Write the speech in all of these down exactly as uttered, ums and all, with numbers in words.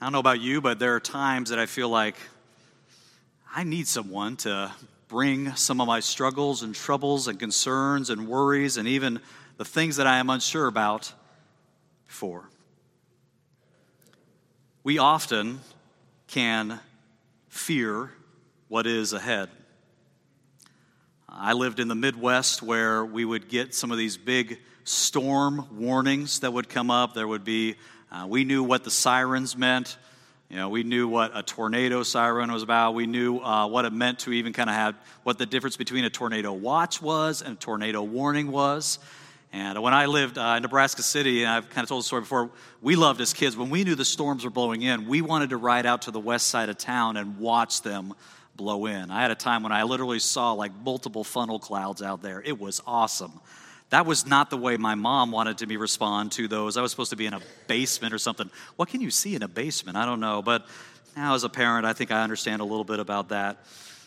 I don't know about you, but there are times that I feel like I need someone to bring some of my struggles and troubles and concerns and worries and even the things that I am unsure about before. We often can fear what is ahead. I lived in the Midwest where we would get some of these big storm warnings that would come up. There would be, uh, we knew what the sirens meant. You know, we knew what a tornado siren was about. We knew uh, what it meant to even kind of have what the difference between a tornado watch was and a tornado warning was. And when I lived uh, in Nebraska City, and I've kind of told the story before, we loved as kids, when we knew the storms were blowing in, we wanted to ride out to the west side of town and watch them blow in. I had a time when I literally saw like multiple funnel clouds out there. It was awesome. That was not the way my mom wanted to me respond to those. I was supposed to be in a basement or something. What can you see in a basement? I don't know. But now as a parent, I think I understand a little bit about that.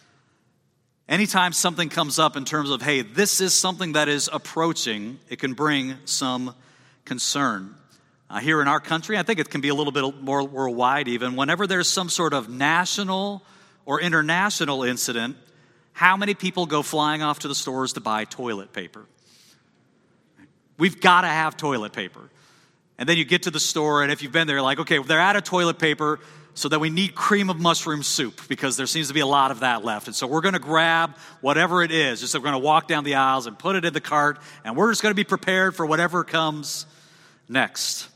Anytime something comes up in terms of, hey, this is something that is approaching, it can bring some concern. Uh, here in our country, I think it can be a little bit more worldwide even. Whenever there's some sort of national or international incident, how many people go flying off to the stores to buy toilet paper? We've got to have toilet paper. And then you get to the store, and if you've been there, like, okay, they're out of toilet paper, so that we need cream of mushroom soup because there seems to be a lot of that left. And so we're going to grab whatever it is. Just so we're going to walk down the aisles and put it in the cart, and we're just going to be prepared for whatever comes next.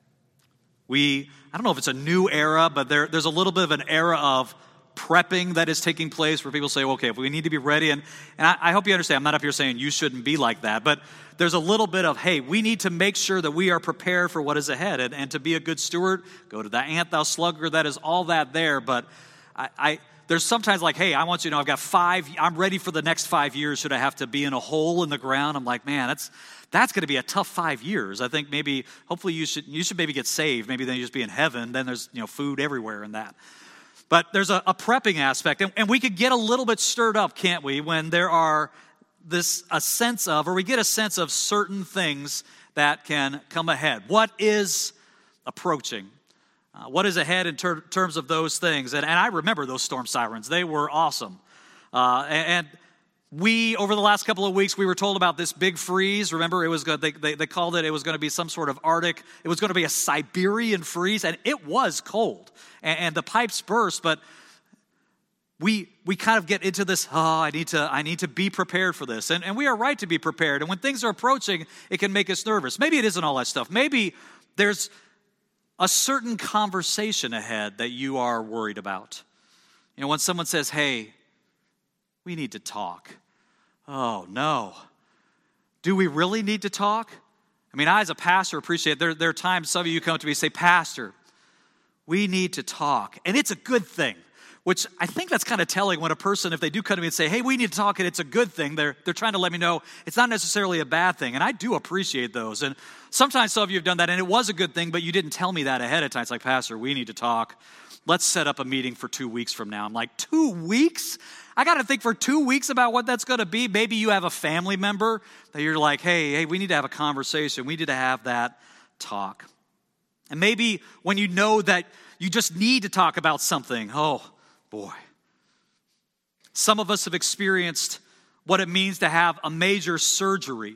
We, I don't know if it's a new era, but there, there's a little bit of an era of prepping that is taking place where people say, okay, if we need to be ready, and, and I, I hope you understand, I'm not up here saying you shouldn't be like that, but there's a little bit of, hey, we need to make sure that we are prepared for what is ahead, and, and to be a good steward, go to the ant thou sluggard, that is all that there, but I, I there's sometimes like, hey, I want you to know I've got five, I'm ready for the next five years should I have to be in a hole in the ground. I'm like, man, that's that's going to be a tough five years. I think maybe, hopefully you should you should maybe get saved, maybe then you just be in heaven, then there's, you know, food everywhere in that. But there's a, a prepping aspect, and, and we could get a little bit stirred up, can't we, when there are this a sense of, or we get a sense of certain things that can come ahead. What is approaching? Uh, what is ahead in ter- terms of those things? And, and I remember those storm sirens. They were awesome. Uh, and, and we, over the last couple of weeks, we were told about this big freeze. Remember, it was good. They, they, they called it, it was going to be some sort of Arctic, it was going to be a Siberian freeze, and it was cold. And, and the pipes burst, but we we kind of get into this, oh, I need to I need to be prepared for this. And, and we are right to be prepared. And when things are approaching, it can make us nervous. Maybe it isn't all that stuff. Maybe there's a certain conversation ahead that you are worried about. You know, when someone says, hey, we need to talk. Oh, no. Do we really need to talk? I mean, I as a pastor appreciate, there, there are times some of you come to me and say, Pastor, we need to talk. And it's a good thing, which I think that's kind of telling when a person, if they do come to me and say, hey, we need to talk, and it's a good thing, they're, they're trying to let me know it's not necessarily a bad thing. And I do appreciate those. And sometimes some of you have done that, and it was a good thing, but you didn't tell me that ahead of time. It's like, Pastor, we need to talk. Let's set up a meeting for two weeks from now. I'm like, two weeks? I got to think for two weeks about what that's going to be. Maybe you have a family member that you're like, hey, hey, we need to have a conversation. We need to have that talk. And maybe when you know that you just need to talk about something, oh, boy. Some of us have experienced what it means to have a major surgery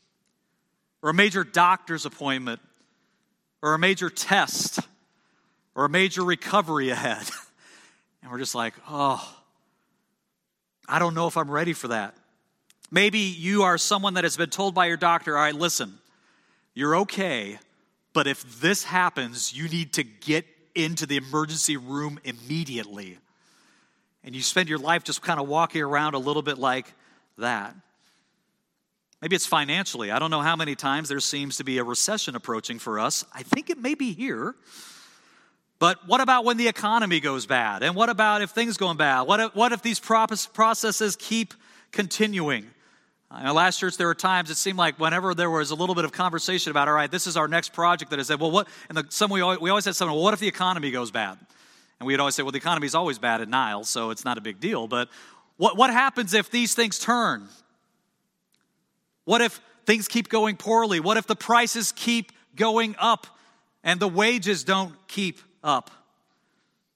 or a major doctor's appointment or a major test or a major recovery ahead. And we're just like, oh, I don't know if I'm ready for that. Maybe you are someone that has been told by your doctor, all right, listen, you're okay, but if this happens, you need to get into the emergency room immediately. And you spend your life just kind of walking around a little bit like that. Maybe it's financially. I don't know how many times there seems to be a recession approaching for us. I think it may be here. But what about when the economy goes bad? And what about if things go bad? What if, what if these processes keep continuing? In our last church, there were times it seemed like whenever there was a little bit of conversation about, all right, this is our next project, that I said, well, what? And the, some we always, we always had something. Well, what if the economy goes bad? And we'd always say, well, the economy is always bad at Niles, so it's not a big deal. But what what happens if these things turn? What if things keep going poorly? What if the prices keep going up and the wages don't keep up?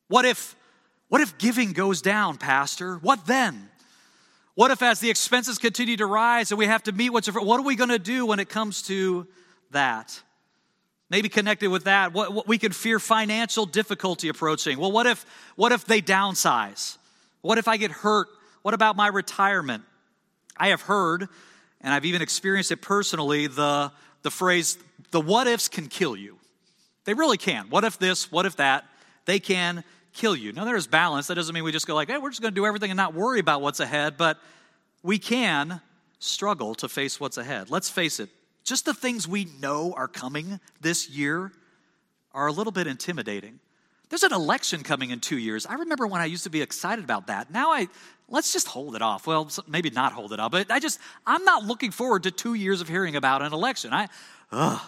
What if, what if giving goes down, Pastor? What then? What if as the expenses continue to rise and we have to meet what's, what are we going to do when it comes to that? Maybe connected with that, what, what we can fear financial difficulty approaching. Well, what if, what if they downsize? What if I get hurt? What about my retirement? I have heard, and I've even experienced it personally, the, the phrase, the what ifs can kill you. They really can. What if this, what if that? They can kill you. Now, there's balance. That doesn't mean we just go like, hey, we're just going to do everything and not worry about what's ahead, but we can struggle to face what's ahead. Let's face it, just the things we know are coming this year are a little bit intimidating. There's an election coming in two years. I remember when I used to be excited about that. Now I, let's just hold it off. Well, maybe not hold it off, but I just, I'm not looking forward to two years of hearing about an election. I, ugh.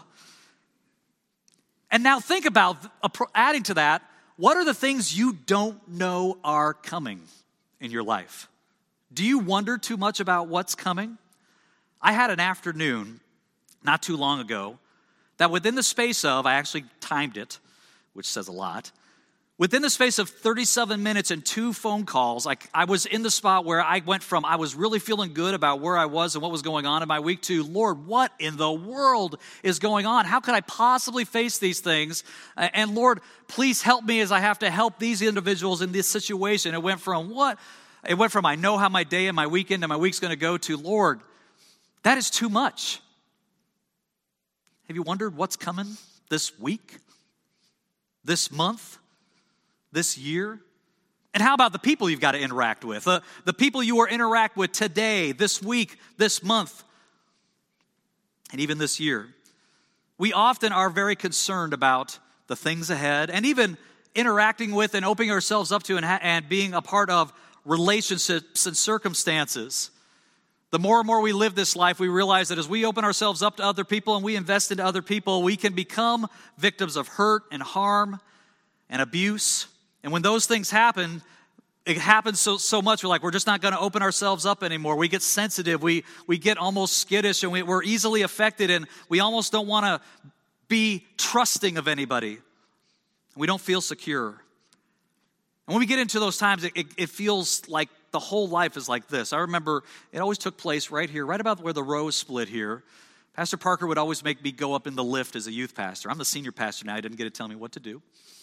And now think about, adding to that, what are the things you don't know are coming in your life? Do you wonder too much about what's coming? I had an afternoon not too long ago that within the space of, I actually timed it, which says a lot, within the space of thirty-seven minutes and two phone calls, I, I was in the spot where I went from I was really feeling good about where I was and what was going on in my week to, Lord, what in the world is going on? How could I possibly face these things? And Lord, please help me as I have to help these individuals in this situation. It went from what? It went from I know how my day and my weekend and my week's going to go to, Lord, that is too much. Have you wondered what's coming this week, this month, this year? And how about the people you've got to interact with? Uh, the people you are interact with today, this week, this month, and even this year. We often are very concerned about the things ahead and even interacting with and opening ourselves up to and, ha- and being a part of relationships and circumstances. The more and more we live this life, we realize that as we open ourselves up to other people and we invest into other people, we can become victims of hurt and harm and abuse. And when those things happen, it happens so so much, we're like, we're just not going to open ourselves up anymore. We get sensitive. We, we get almost skittish, and we, we're easily affected, and we almost don't want to be trusting of anybody. We don't feel secure. And when we get into those times, it, it, it feels like the whole life is like this. I remember it always took place right here, right about where the row split here. Pastor Parker would always make me go up in the lift as a youth pastor. I'm the senior pastor now. He didn't get to tell me what to do.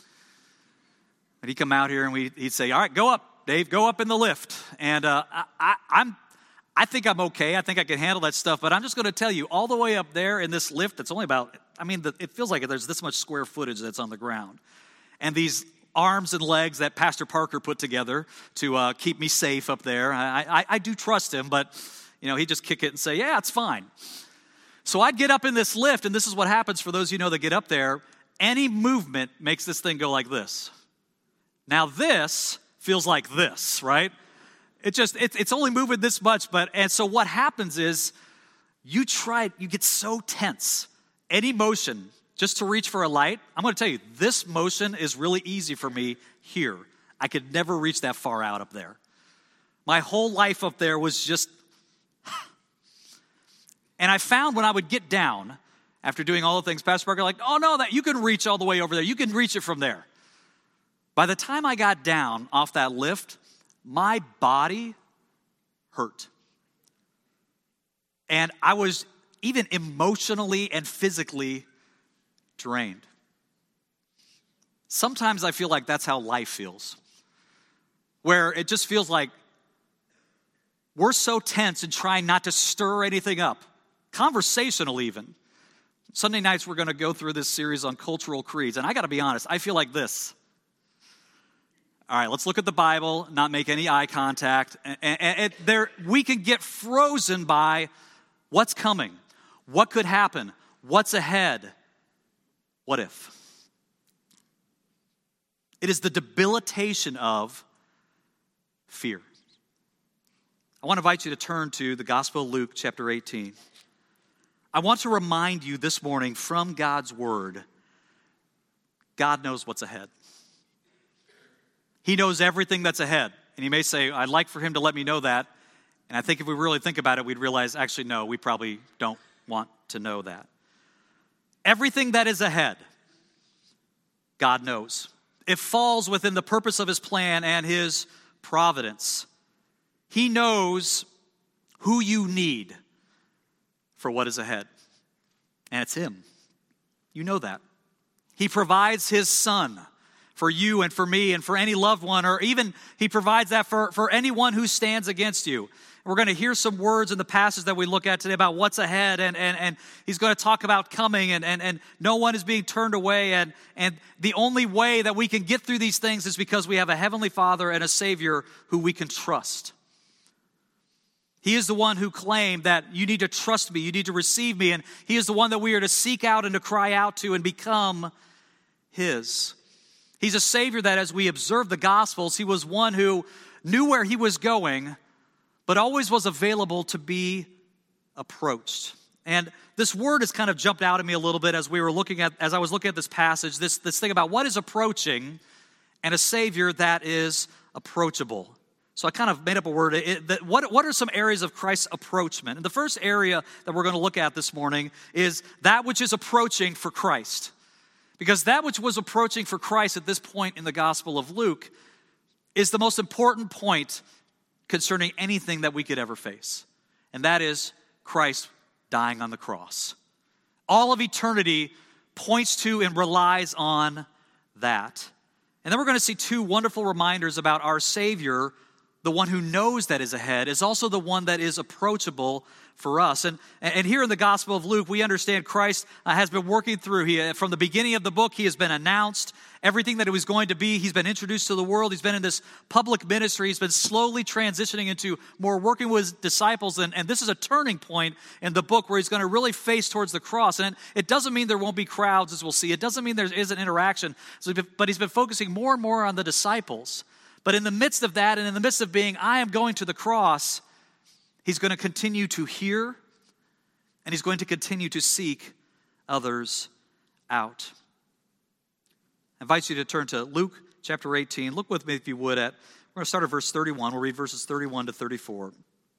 And he'd come out here and we, he'd say, all right, go up, Dave, go up in the lift. And uh, I, I, I'm, I think I'm okay. I think I can handle that stuff. But I'm just going to tell you, all the way up there in this lift, that's only about, I mean, the, it feels like there's this much square footage that's on the ground. And these arms and legs that Pastor Parker put together to uh, keep me safe up there. I, I, I do trust him, but you know, he'd just kick it and say, yeah, it's fine. So I'd get up in this lift, and this is what happens for those of you know that get up there. Any movement makes this thing go like this. Now this feels like this, right? It just, it, it's only moving this much, but, and so what happens is you try, you get so tense. Any motion, just to reach for a light, I'm going to tell you, this motion is really easy for me here. I could never reach that far out up there. My whole life up there was just... And I found when I would get down, after doing all the things, Pastor Parker like, oh no, that you can reach all the way over there. You can reach it from there. By the time I got down off that lift, my body hurt. And I was even emotionally and physically drained. Sometimes I feel like that's how life feels, where it just feels like we're so tense and trying not to stir anything up, conversational even. Sunday nights we're going to go through this series on cultural creeds, and I got to be honest, I feel like this. All right, let's look at the Bible, not make any eye contact, and, and, and there we can get frozen by what's coming, what could happen, what's ahead. What if? It is the debilitation of fear. I want to invite you to turn to the Gospel of Luke, chapter eighteen. I want to remind you this morning from God's Word, God knows what's ahead. He knows everything that's ahead. And you may say, I'd like for him to let me know that. And I think if we really think about it, we'd realize, actually, no, we probably don't want to know that. Everything that is ahead, God knows. It falls within the purpose of his plan and his providence. He knows who you need for what is ahead. And it's him. You know that. He provides his son for you and for me and for any loved one, or even he provides that for, for anyone who stands against you. We're going to hear some words in the passage that we look at today about what's ahead, and, and, and he's going to talk about coming, and, and, and no one is being turned away, and, and the only way that we can get through these things is because we have a heavenly Father and a Savior who we can trust. He is the one who claimed that you need to trust me, you need to receive me, and he is the one that we are to seek out and to cry out to and become his. He's a Savior that, as we observe the Gospels, he was one who knew where he was going, but always was available to be approached. And this word has kind of jumped out at me a little bit as we were looking at, as I was looking at this passage, this, this thing about what is approaching and a Savior that is approachable. So I kind of made up a word. It, that what, what are some areas of Christ's approachment? And the first area that we're going to look at this morning is that which is approaching for Christ. Because that which was approaching for Christ at this point in the Gospel of Luke is the most important point concerning anything that we could ever face. And that is Christ dying on the cross. All of eternity points to and relies on that. And then we're going to see two wonderful reminders about our Savior. The one who knows that is ahead is also the one that is approachable for us. And, and here in the Gospel of Luke, we understand Christ uh, has been working through. He, from the beginning of the book, he has been announced. Everything that he was going to be, he's been introduced to the world. He's been in this public ministry. He's been slowly transitioning into more working with his disciples. And, and this is a turning point in the book where he's going to really face towards the cross. And it doesn't mean there won't be crowds, as we'll see. It doesn't mean there isn't interaction. So, but he's been focusing more and more on the disciples. But in the midst of that, and in the midst of being, I am going to the cross, he's going to continue to hear, and he's going to continue to seek others out. I invite you to turn to Luke chapter eighteen. Look with me, if you would, at, we're going to start at verse thirty-one. We'll read verses thirty-one to thirty-four. It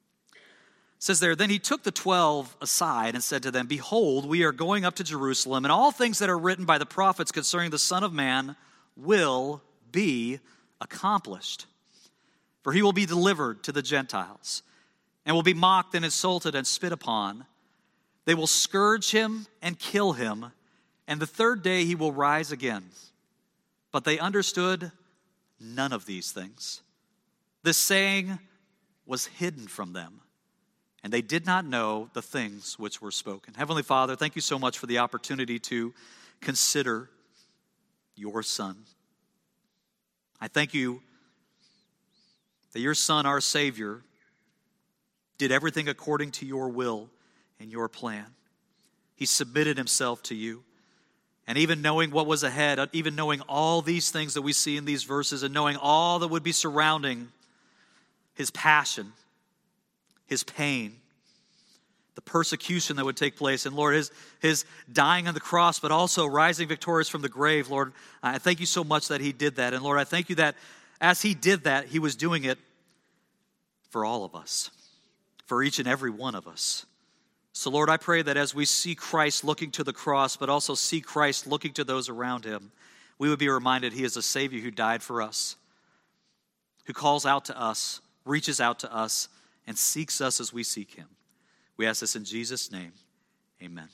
says there, then he took the twelve aside and said to them, behold, we are going up to Jerusalem, and all things that are written by the prophets concerning the Son of Man will be accomplished. For he will be delivered to the Gentiles, and will be mocked and insulted and spit upon. They will scourge him and kill him, and the third day he will rise again. But they understood none of these things. This saying was hidden from them, and they did not know the things which were spoken. Heavenly Father, thank you so much for the opportunity to consider your Son. I thank you that your Son, our Savior, did everything according to your will and your plan. He submitted himself to you. And even knowing what was ahead, even knowing all these things that we see in these verses, and knowing all that would be surrounding his passion, his pain, the persecution that would take place, and Lord, his, his dying on the cross, but also rising victorious from the grave, Lord, I thank you so much that he did that. And Lord, I thank you that as he did that, he was doing it for all of us, for each and every one of us. So Lord, I pray that as we see Christ looking to the cross, but also see Christ looking to those around him, we would be reminded he is a Savior who died for us, who calls out to us, reaches out to us, and seeks us as we seek him. We ask this in Jesus' name, amen.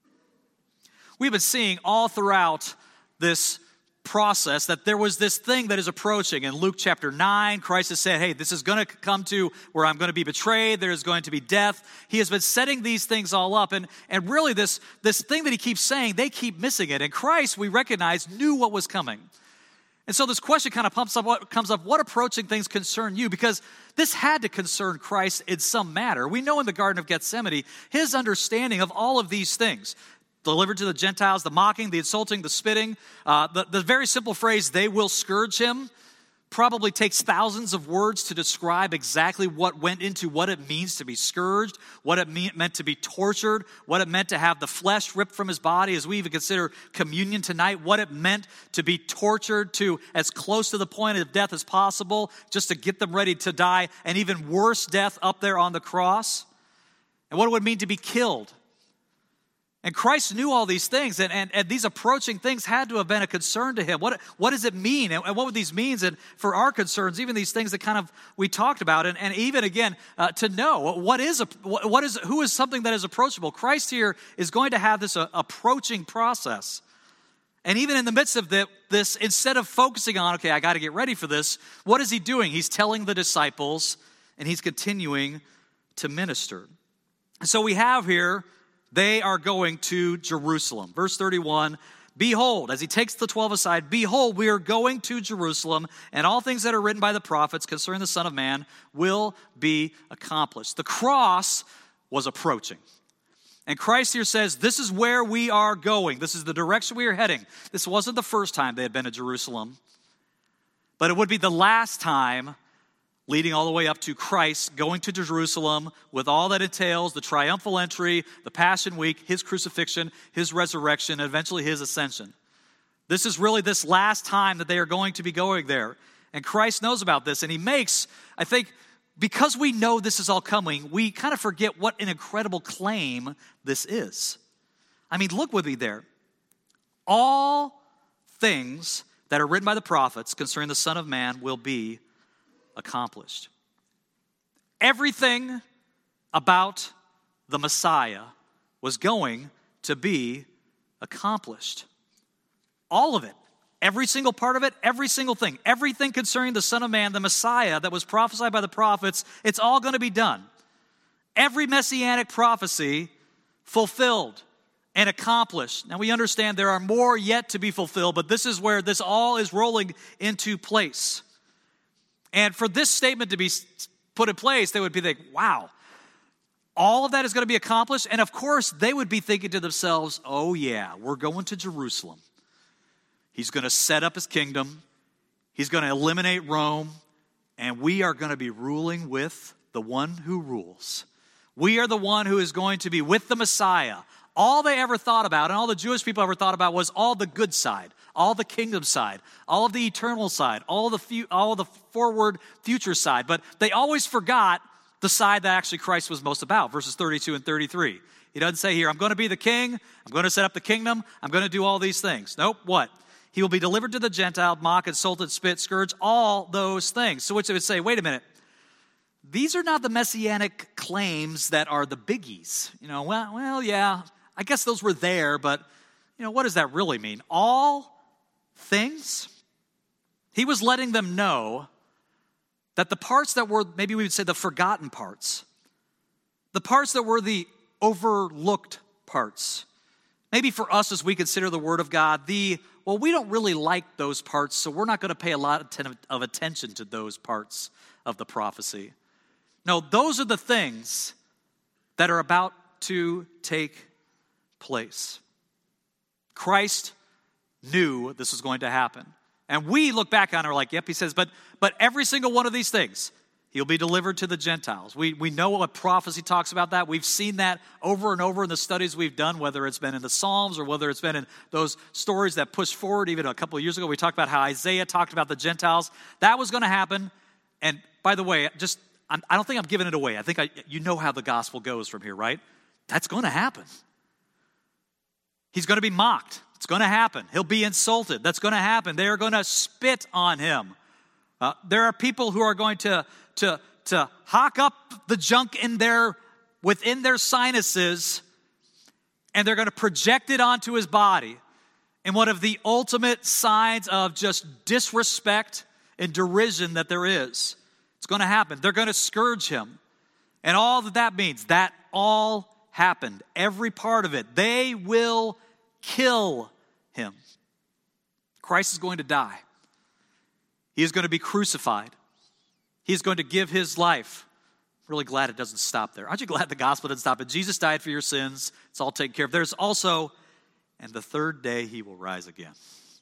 We've been seeing all throughout this process that there was this thing that is approaching. In Luke chapter nine, Christ has said, hey, this is going to come to where I'm going to be betrayed. There's going to be death. He has been setting these things all up. And, and really this, this thing that he keeps saying, they keep missing it. And Christ, we recognize, knew what was coming. And so this question kind of pumps up, what comes up, what approaching things concern you? Because this had to concern Christ in some matter. We know in the Garden of Gethsemane, his understanding of all of these things, delivered to the Gentiles, the mocking, the insulting, the spitting, uh, the, the very simple phrase, they will scourge him, probably takes thousands of words to describe exactly what went into what it means to be scourged, what it mean, meant to be tortured, what it meant to have the flesh ripped from his body, as we even consider communion tonight, what it meant to be tortured to as close to the point of death as possible, just to get them ready to die, an even worse death up there on the cross, and what it would mean to be killed. And Christ knew all these things, and, and, and these approaching things had to have been a concern to him. What, what does it mean, and, and what would these mean and for our concerns, even these things that kind of we talked about, and, and even, again, uh, to know what is, a, what is, who is something that is approachable. Christ here is going to have this uh, approaching process. And even in the midst of the, this, instead of focusing on, okay, I got to get ready for this, what is he doing? He's telling the disciples, and he's continuing to minister. So we have here, they are going to Jerusalem. Verse thirty-one, behold, as he takes the twelve aside, behold, we are going to Jerusalem, and all things that are written by the prophets concerning the Son of Man will be accomplished. The cross was approaching. And Christ here says, this is where we are going. This is the direction we are heading. This wasn't the first time they had been to Jerusalem, but it would be the last time, leading all the way up to Christ going to Jerusalem with all that entails, the triumphal entry, the Passion Week, his crucifixion, his resurrection, and eventually his ascension. This is really this last time that they are going to be going there. And Christ knows about this, and he makes, I think, because we know this is all coming, we kind of forget what an incredible claim this is. I mean, look with me there. All things that are written by the prophets concerning the Son of Man will be accomplished. Everything about the Messiah was going to be accomplished. All of it. Every single part of it, every single thing, everything concerning the Son of Man, the Messiah that was prophesied by the prophets, it's all going to be done. Every messianic prophecy fulfilled and accomplished. Now we understand there are more yet to be fulfilled, but this is where this all is rolling into place. And for this statement to be put in place, they would be like, wow, all of that is going to be accomplished. And of course, they would be thinking to themselves, oh yeah, we're going to Jerusalem. He's going to set up his kingdom. He's going to eliminate Rome. And we are going to be ruling with the one who rules. We are the one who is going to be with the Messiah. All they ever thought about, and all the Jewish people ever thought about, was all the good side, all the kingdom side, all of the eternal side, all the fu- all the forward future side. But they always forgot the side that actually Christ was most about, verses thirty-two and thirty-three. He doesn't say here, I'm going to be the king, I'm going to set up the kingdom, I'm going to do all these things. Nope, what? He will be delivered to the Gentile, mock, insulted, spit, scourge, all those things. So which they would say, wait a minute, these are not the messianic claims that are the biggies. You know, well, well, yeah, I guess those were there, but, you know, what does that really mean? All things? He was letting them know that the parts that were, maybe we would say the forgotten parts, the parts that were the overlooked parts, maybe for us as we consider the Word of God, the, well, we don't really like those parts, so we're not going to pay a lot of attention to those parts of the prophecy. No, those are the things that are about to take place. Christ knew this was going to happen. And we look back on it and are like, yep, he says, but but every single one of these things, he'll be delivered to the Gentiles. We we know what prophecy talks about that. We've seen that over and over in the studies we've done, whether it's been in the Psalms or whether it's been in those stories that push forward. Even a couple of years ago, we talked about how Isaiah talked about the Gentiles. That was going to happen. And by the way, just I'm, I don't think I'm giving it away. I think I, you know how the gospel goes from here, right? That's going to happen. He's going to be mocked. It's going to happen. He'll be insulted. That's going to happen. They are going to spit on him. Uh, there are people who are going to, to, to hawk up the junk in their, within their sinuses, and they're going to project it onto his body in one of the ultimate signs of just disrespect and derision that there is. It's going to happen. They're going to scourge him. And all that that means, that all happened. Every part of it. They will kill him. Christ is going to die. He is going to be crucified. He is going to give his life. I'm really glad it doesn't stop there. Aren't you glad the gospel doesn't stop? And Jesus died for your sins. It's all taken care of. There's also, and the third day he will rise again.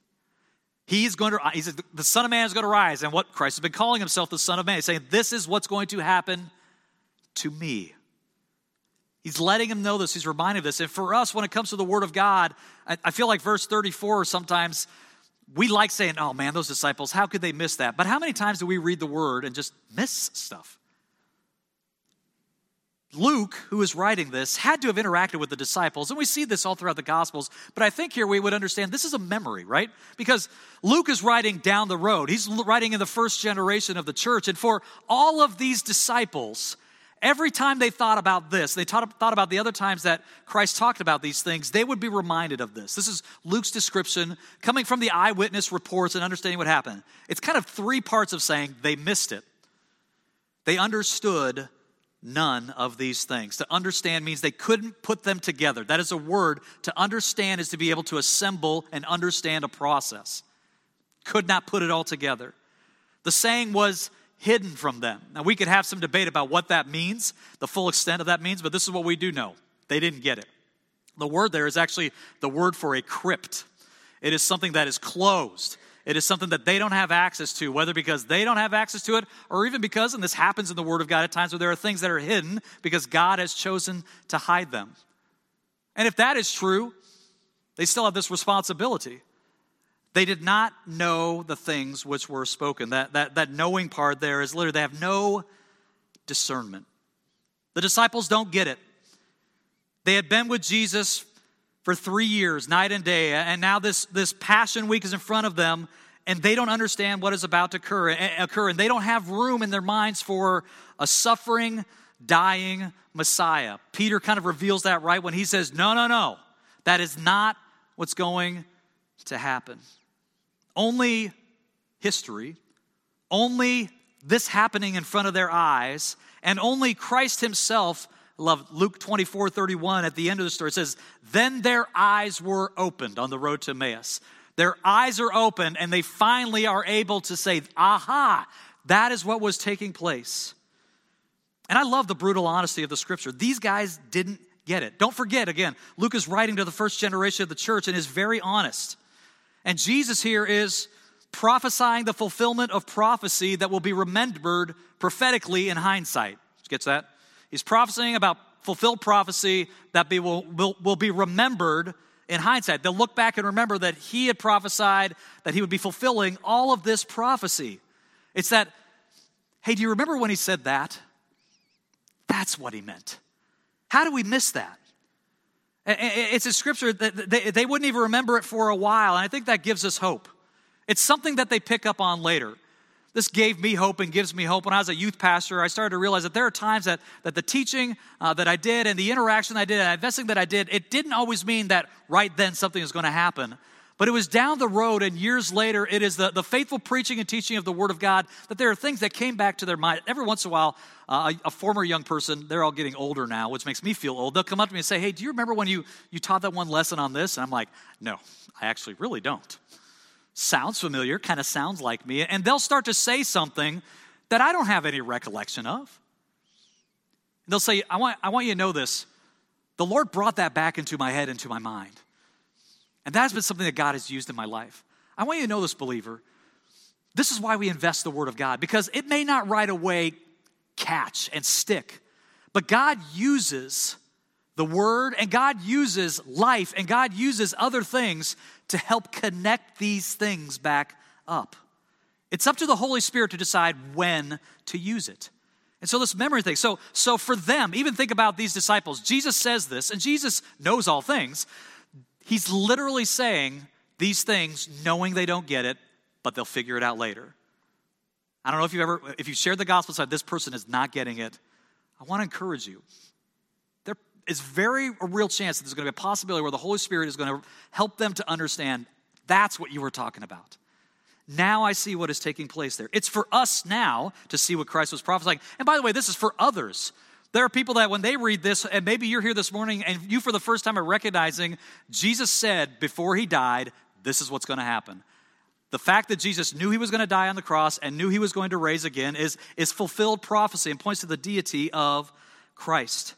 He's going to, he says, the Son of Man is going to rise. And what Christ has been calling himself the Son of Man. He's saying, this is what's going to happen to me. He's letting him know this. He's reminding of this. And for us, when it comes to the Word of God, I, I feel like verse thirty-four sometimes, we like saying, oh man, those disciples, how could they miss that? But how many times do we read the Word and just miss stuff? Luke, who is writing this, had to have interacted with the disciples, and we see this all throughout the Gospels, but I think here we would understand this is a memory, right? Because Luke is writing down the road. He's writing in the first generation of the church, and for all of these disciples, every time they thought about this, they thought, thought about the other times that Christ talked about these things, they would be reminded of this. This is Luke's description coming from the eyewitness reports and understanding what happened. It's kind of three parts of saying they missed it. They understood none of these things. To understand means they couldn't put them together. That is a word. To understand is to be able to assemble and understand a process. Could not put it all together. The saying was hidden from them. Now, we could have some debate about what that means, the full extent of that means, but this is what we do know. They didn't get it. The word there is actually the word for a crypt. It is something that is closed. It is something that they don't have access to, whether because they don't have access to it or even because, and this happens in the Word of God at times, where there are things that are hidden because God has chosen to hide them. And if that is true, they still have this responsibility. They did not know the things which were spoken. That, that, that knowing part there is literally they have no discernment. The disciples don't get it. They had been with Jesus for three years, night and day, and now this, this Passion Week is in front of them, and they don't understand what is about to occur, occur, and they don't have room in their minds for a suffering, dying Messiah. Peter kind of reveals that right when he says, no, no, no, that is not what's going to happen. Only history, only this happening in front of their eyes, and only Christ himself. I love Luke twenty-four thirty-one at the end of the story. It says, then their eyes were opened on the road to Emmaus. Their eyes are open and they finally are able to say, aha, that is what was taking place. And I love the brutal honesty of the scripture. These guys didn't get it. Don't forget, again, Luke is writing to the first generation of the church and is very honest. And Jesus here is prophesying the fulfillment of prophecy that will be remembered prophetically in hindsight. Gets that? He's prophesying about fulfilled prophecy that be, will, will, will be remembered in hindsight. They'll look back and remember that he had prophesied that he would be fulfilling all of this prophecy. It's that, hey, do you remember when he said that? That's what he meant. How do we miss that? It's a scripture that they, they wouldn't even remember it for a while, and I think that gives us hope. It's something that they pick up on later. This gave me hope and gives me hope. When I was a youth pastor, I started to realize that there are times that, that the teaching uh, that I did and the interaction I did and the investing that I did, it didn't always mean that right then something is going to happen. But it was down the road and years later, it is the, the faithful preaching and teaching of the Word of God that there are things that came back to their mind. Every once in a while, uh, a, a former young person, they're all getting older now, which makes me feel old. They'll come up to me and say, hey, do you remember when you, you taught that one lesson on this? And I'm like, no, I actually really don't. Sounds familiar, kind of sounds like me. And they'll start to say something that I don't have any recollection of. And they'll say, I want, I want you to know this. The Lord brought that back into my head, into my mind. And that has been something that God has used in my life. I want you to know this, believer. This is why we invest the Word of God, because it may not right away catch and stick, but God uses the Word, and God uses life, and God uses other things to help connect these things back up. It's up to the Holy Spirit to decide when to use it. And so this memory thing, so, so for them, even think about these disciples. Jesus says this, and Jesus knows all things. He's literally saying these things knowing they don't get it, but they'll figure it out later. I don't know if you've ever, if you've shared the gospel side, this person is not getting it. I want to encourage you. There is very a real chance that there's going to be a possibility where the Holy Spirit is going to help them to understand that's what you were talking about. Now I see what is taking place there. It's for us now to see what Christ was prophesying. And by the way, this is for others. There are people that when they read this, and maybe you're here this morning and you for the first time are recognizing Jesus said before he died, this is what's going to happen. The fact that Jesus knew he was going to die on the cross and knew he was going to raise again is, is fulfilled prophecy and points to the deity of Christ.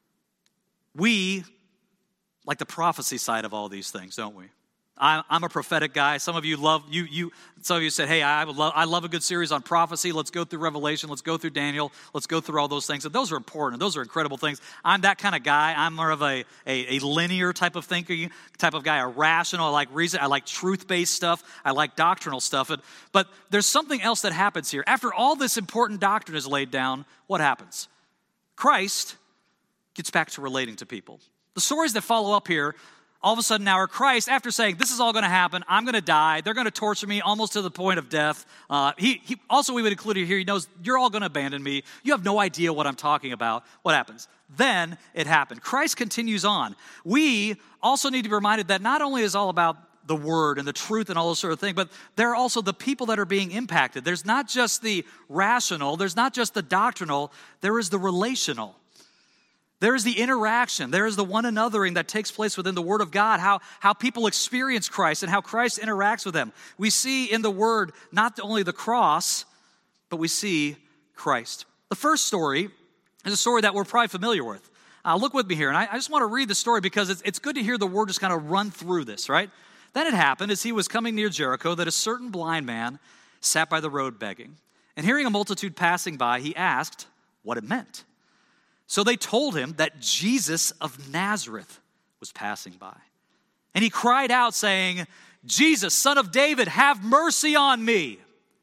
We like the prophecy side of all these things, don't we? I'm a prophetic guy. Some of you love, you, you. Some of you said, hey, I, would love, I love a good series on prophecy. Let's go through Revelation. Let's go through Daniel. Let's go through all those things. And those are important. Those are incredible things. I'm that kind of guy. I'm more of a, a, a linear type of thinking, type of guy, a rational. I like reason. I like truth-based stuff. I like doctrinal stuff. But, but there's something else that happens here. After all this important doctrine is laid down, what happens? Christ gets back to relating to people. The stories that follow up here, all of a sudden now are Christ, after saying, this is all going to happen, I'm going to die, they're going to torture me almost to the point of death. Uh, he, he also, we would include here, he knows you're all going to abandon me. You have no idea what I'm talking about. What happens? Then it happened. Christ continues on. We also need to be reminded that not only is all about the word and the truth and all those sort of things, but there are also the people that are being impacted. There's not just the rational, there's not just the doctrinal, there is the relational. There is the interaction. There is the one anothering that takes place within the Word of God, how, how people experience Christ and how Christ interacts with them. We see in the Word not only the cross, but we see Christ. The first story is a story that we're probably familiar with. Uh, look with me here, and I, I just want to read the story because it's, it's good to hear the Word just kind of run through this, right? Then it happened as he was coming near Jericho that a certain blind man sat by the road begging. And hearing a multitude passing by, he asked what it meant. So they told him that Jesus of Nazareth was passing by. And he cried out saying, Jesus, Son of David, have mercy on me.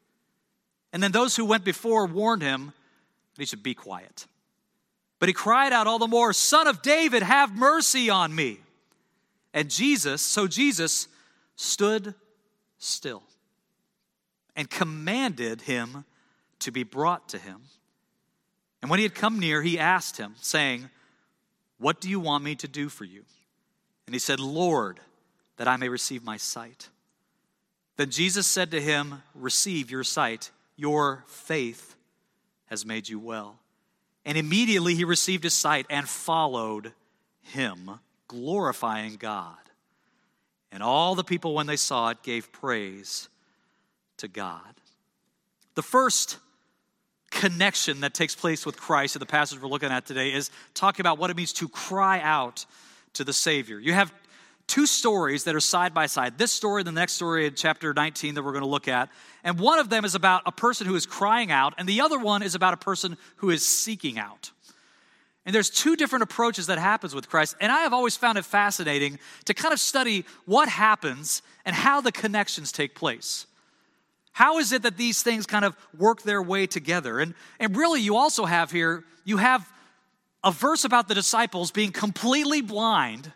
And then those who went before warned him that he should be quiet. But he cried out all the more, Son of David, have mercy on me. And Jesus, so Jesus stood still and commanded him to be brought to him. And when he had come near, he asked him, saying, what do you want me to do for you? And he said, Lord, that I may receive my sight. Then Jesus said to him, receive your sight. Your faith has made you well. And immediately he received his sight and followed him, glorifying God. And all the people, when they saw it, gave praise to God. The first connection that takes place with Christ in the passage we're looking at today is talking about what it means to cry out to the Savior. You have two stories that are side by side. This story and the next story in chapter nineteen that we're going to look at. And one of them is about a person who is crying out, and the other one is about a person who is seeking out. And there's two different approaches that happens with Christ, and I have always found it fascinating to kind of study what happens and how the connections take place. How is it that these things kind of work their way together? And, and really, you also have here, you have a verse about the disciples being completely blind,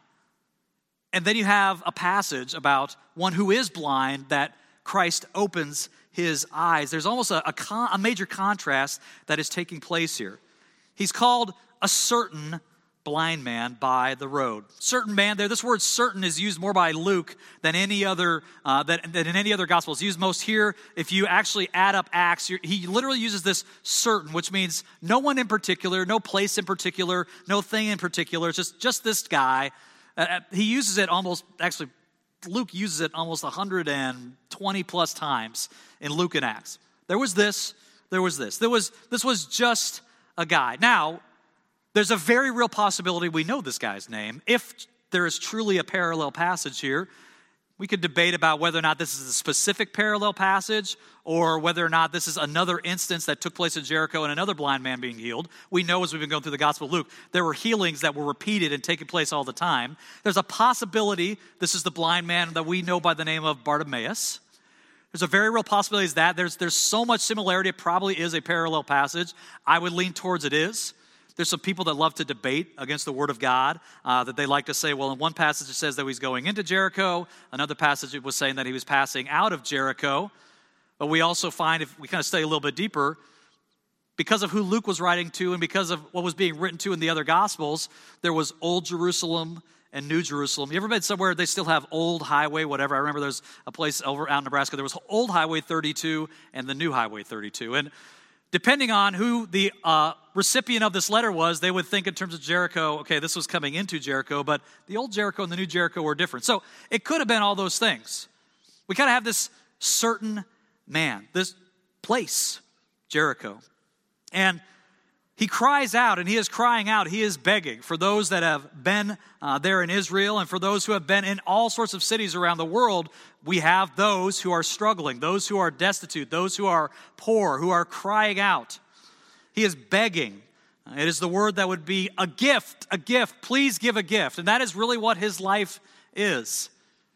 and then you have a passage about one who is blind that Christ opens his eyes. There's almost a, a, con, a major contrast that is taking place here. He's called a certain blind man by the road. Certain man there, this word certain is used more by Luke than any other, uh, than, than in any other gospel. It's used most here. If you actually add up Acts, he literally uses this certain, which means no one in particular, no place in particular, no thing in particular. It's just, just this guy. Uh, he uses it almost, actually, Luke uses it almost one hundred twenty plus times in Luke and Acts. There was this, there was this. There was, this was just a guy. Now, there's a very real possibility we know this guy's name. If there is truly a parallel passage here, we could debate about whether or not this is a specific parallel passage or whether or not this is another instance that took place in Jericho and another blind man being healed. We know as we've been going through the Gospel of Luke, there were healings that were repeated and taking place all the time. There's a possibility this is the blind man that we know by the name of Bartimaeus. There's a very real possibility is that. There's, there's so much similarity, it probably is a parallel passage. I would lean towards it is. There's some people that love to debate against the Word of God, uh, that they like to say, well, in one passage it says that he's going into Jericho. Another passage it was saying that he was passing out of Jericho. But we also find, if we kind of study a little bit deeper, because of who Luke was writing to and because of what was being written to in the other Gospels, there was Old Jerusalem and New Jerusalem. You ever been somewhere they still have Old Highway, whatever? I remember there's a place over out in Nebraska. There was Old Highway thirty-two and the New Highway thirty-two. And depending on who the uh, recipient of this letter was, they would think in terms of Jericho, okay, this was coming into Jericho, but the old Jericho and the new Jericho were different. So it could have been all those things. We kind of have this certain man, this place, Jericho. And he cries out, and he is crying out, he is begging for those that have been uh, there in Israel and for those who have been in all sorts of cities around the world. We have those who are struggling, those who are destitute, those who are poor, who are crying out. He is begging. It is the word that would be a gift, a gift. Please give a gift. And that is really what his life is.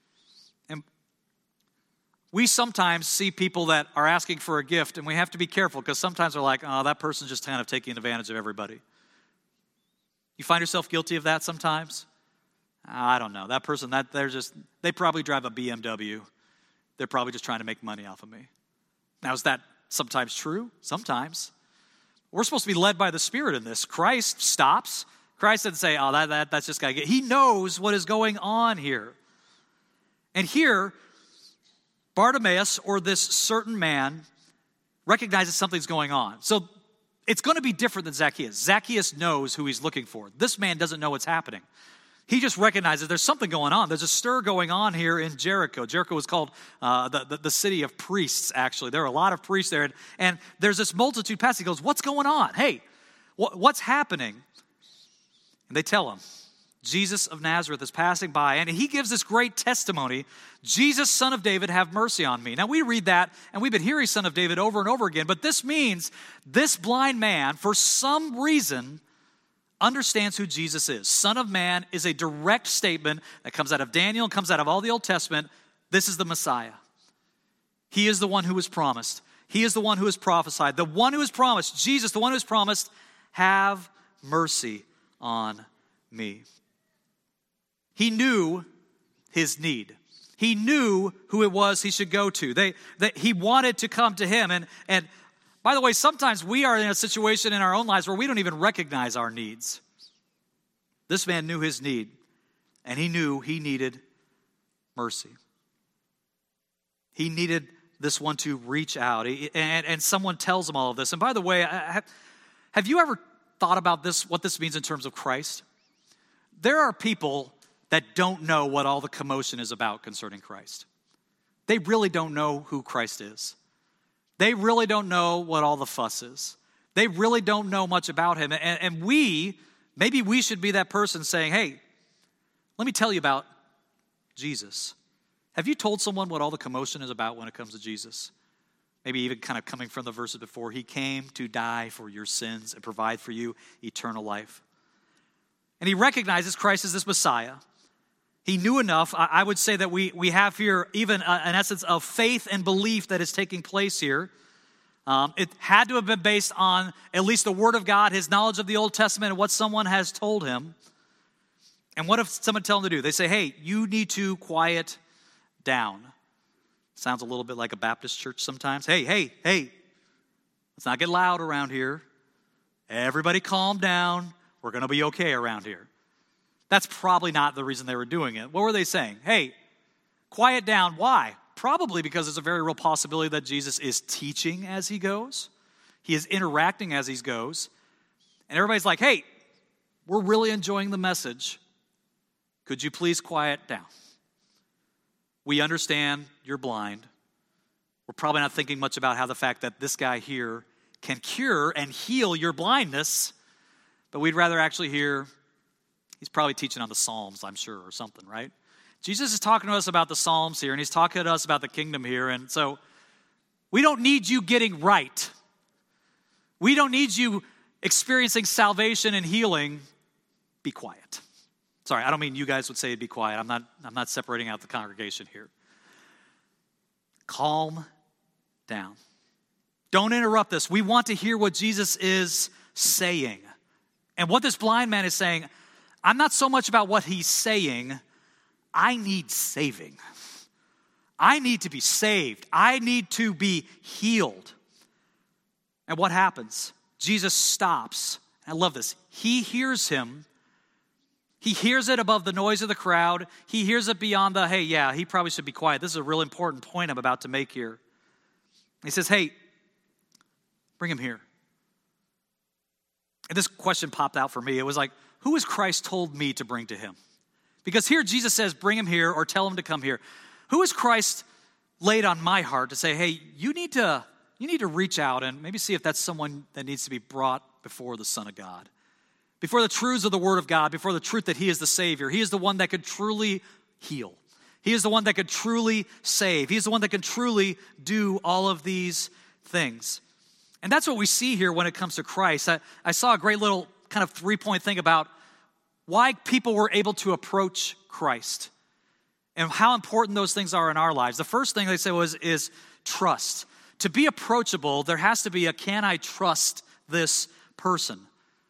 And we sometimes see people that are asking for a gift, and we have to be careful because sometimes we're like, oh, that person's just kind of taking advantage of everybody. You You find yourself guilty of that sometimes? I don't know. That person, that they're just, they probably drive a B M W. They're probably just trying to make money off of me. Now, is that sometimes true? Sometimes. We're supposed to be led by the Spirit in this. Christ stops. Christ doesn't say, oh, that, that, that's just got to get. He knows what is going on here. And here, Bartimaeus, or this certain man, recognizes something's going on. So it's going to be different than Zacchaeus. Zacchaeus knows who he's looking for. This man doesn't know what's happening. He just recognizes there's something going on. There's a stir going on here in Jericho. Jericho was called uh, the, the, the city of priests, actually. There are a lot of priests there. And, and there's this multitude passing. He goes, what's going on? Hey, wh- what's happening? And they tell him, Jesus of Nazareth is passing by. And he gives this great testimony, Jesus, son of David, have mercy on me. Now, we read that, and we've been hearing son of David over and over again. But this means this blind man, for some reason, understands who Jesus is. Son of Man is a direct statement that comes out of Daniel and comes out of all the Old Testament. This is the Messiah. He is the one who was promised. He is the one who is prophesied. The one who is promised, Jesus, the one who is promised, have mercy on me. He knew his need. He knew who it was he should go to. They, they, he wanted to come to him. And, and by the way, sometimes we are in a situation in our own lives where we don't even recognize our needs. This man knew his need, and he knew he needed mercy. He needed this one to reach out, and, and someone tells him all of this. And by the way, have, have you ever thought about this, what this means in terms of Christ? There are people that don't know what all the commotion is about concerning Christ. They really don't know who Christ is. They really don't know what all the fuss is. They really don't know much about him. And, and we, maybe we should be that person saying, hey, let me tell you about Jesus. Have you told someone what all the commotion is about when it comes to Jesus? Maybe even kind of coming from the verses before. He came to die for your sins and provide for you eternal life. And he recognizes Christ as this Messiah. He knew enough. I would say that we, we have here even an essence of faith and belief that is taking place here. Um, it had to have been based on at least the Word of God, his knowledge of the Old Testament, and what someone has told him. And what if someone tell him to do? They say, hey, you need to quiet down. Sounds a little bit like a Baptist church sometimes. Hey, hey, hey, let's not get loud around here. Everybody calm down. We're going to be okay around here. That's probably not the reason they were doing it. What were they saying? Hey, quiet down. Why? Probably because there's a very real possibility that Jesus is teaching as he goes. He is interacting as he goes. And everybody's like, hey, we're really enjoying the message. Could you please quiet down? We understand you're blind. We're probably not thinking much about how the fact that this guy here can cure and heal your blindness, but we'd rather actually hear, he's probably teaching on the Psalms, I'm sure, or something, right? Jesus is talking to us about the Psalms here, and he's talking to us about the kingdom here, and so we don't need you getting right. We don't need you experiencing salvation and healing. Be quiet. Sorry, I don't mean you guys would say be quiet. I'm not, I'm not separating out the congregation here. Calm down. Don't interrupt this. We want to hear what Jesus is saying. And what this blind man is saying, I'm not so much about what he's saying. I need saving. I need to be saved. I need to be healed. And what happens? Jesus stops. I love this. He hears him. He hears it above the noise of the crowd. He hears it beyond the, hey, yeah, he probably should be quiet. This is a real important point I'm about to make here. He says, hey, bring him here. And this question popped out for me. It was like, who has Christ told me to bring to him? Because here Jesus says, bring him here or tell him to come here. Who has Christ laid on my heart to say, hey, you need to, you need to reach out and maybe see if that's someone that needs to be brought before the Son of God, before the truths of the Word of God, before the truth that he is the Savior. He is the one that could truly heal. He is the one that could truly save. He is the one that can truly do all of these things. And that's what we see here when it comes to Christ. I, I saw a great little kind of three-point thing about why people were able to approach Christ and how important those things are in our lives. The first thing they say was is trust. To be approachable, there has to be a can I trust this person?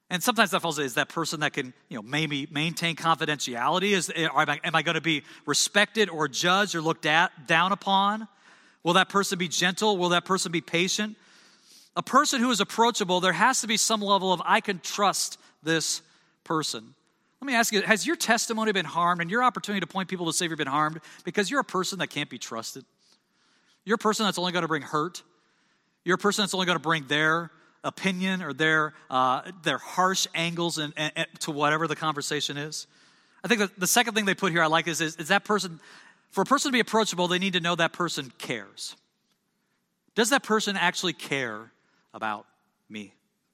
And sometimes that falls, is that person that can, you know, maybe maintain confidentiality? Is, am I, am I going to be respected or judged or looked at, down upon? Will that person be gentle? Will that person be patient? A person who is approachable, there has to be some level of, I can trust this person. Let me ask you, has your testimony been harmed and your opportunity to point people to the Savior been harmed because you're a person that can't be trusted? You're a person that's only going to bring hurt. You're a person that's only going to bring their opinion or their uh, their harsh angles and, and, and to whatever the conversation is. I think that the second thing they put here I like is, is, is that person, for a person to be approachable, they need to know that person cares. Does that person actually care about me?